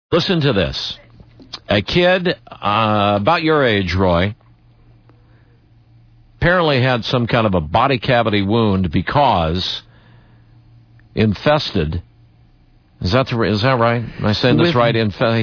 Listen to this. A kid about your age, Roy, apparently had some kind of a body cavity wound because infested. Is that right? Am I saying this right?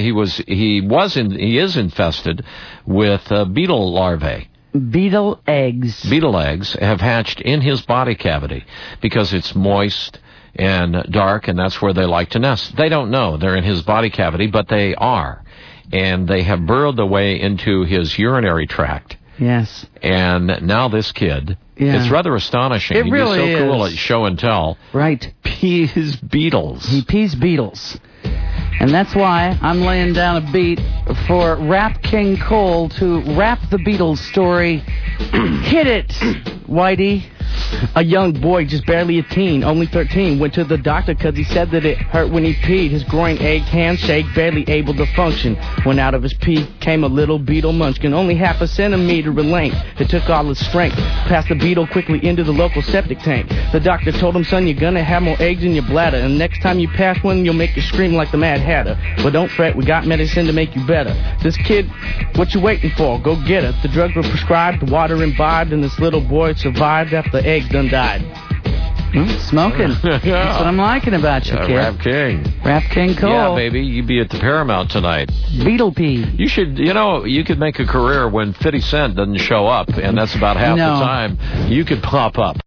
He is infested with beetle larvae. Beetle eggs. Beetle eggs have hatched in his body cavity because it's moist and dark, and that's where they like to nest. They don't know they're in his body cavity, but they are. And they have burrowed their way into his urinary tract. Yes. And now this kid, it's rather astonishing. It really He's so cool is. at show and tell. Right. Pees beetles. He pees beetles. And that's why I'm laying down a beat for Rap King Cole to rap the Beatles story. Hit it, Whitey. A young boy, just barely a teen, only 13, went to the doctor because he said that it hurt when he peed. His groin ached, handshake, barely able to function. When out of his pee came a little beetle munchkin, only half a centimeter in length. It took all his strength, passed the beetle quickly into the local septic tank. The doctor told him, son, you're gonna have more eggs in your bladder, and next time you pass one, you'll make you scream like the Mad Hatter. But don't fret, we got medicine to make you better. This kid, what you waiting for? Go get her. The drugs were prescribed, the water imbibed, and this little boy survived after the eggs done died. Yeah. Smoking. That's what I'm liking about you, kid. Rap King. Rap King Cole. Yeah, baby. You'd be at the Paramount tonight. Beetle pee. You should, you could make a career when 50 Cent doesn't show up, and that's about half the time. You could pop up.